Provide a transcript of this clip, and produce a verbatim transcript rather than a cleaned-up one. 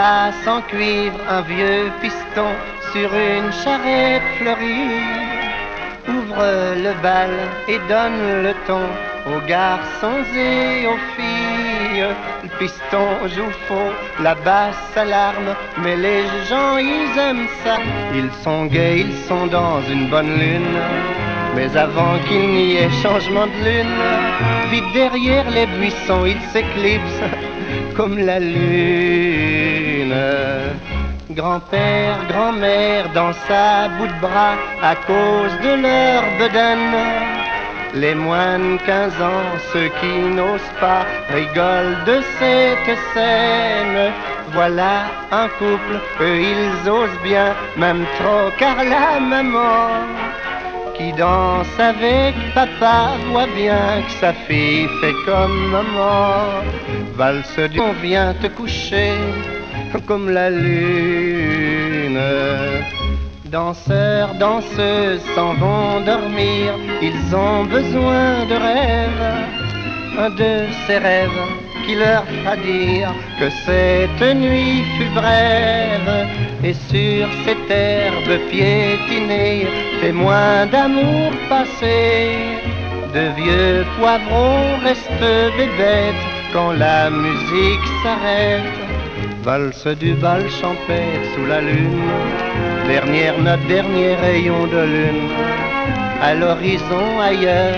passe en cuivre un vieux piston sur une charrette fleurie. Ouvre le bal et donne le ton aux garçons et aux filles. Le piston joue faux, la basse s'alarme, mais les gens ils aiment ça. Ils sont gais, ils sont dans une bonne lune, mais avant qu'il n'y ait changement de lune, vite derrière les buissons ils s'éclipsent comme la lune. Grand-père, grand-mère dansent à bout de bras à cause de leur bedaine. Les moins de quinze ans, ceux qui n'osent pas, rigolent de cette scène. Voilà un couple, eux ils osent bien, même trop, car la maman qui danse avec papa voit bien que sa fille fait comme maman. Valse du on vient te coucher comme la lune. Danseurs, danseuses s'en vont dormir, ils ont besoin de rêves, un de ces rêves qui leur fera dire que cette nuit fut brève. Et sur cette herbe piétinée, témoin d'amour passé, de vieux poivrons restent bébêtes quand la musique s'arrête. Valse du bal champêtre sous la lune, dernière note, dernier rayon de lune, à l'horizon ailleurs.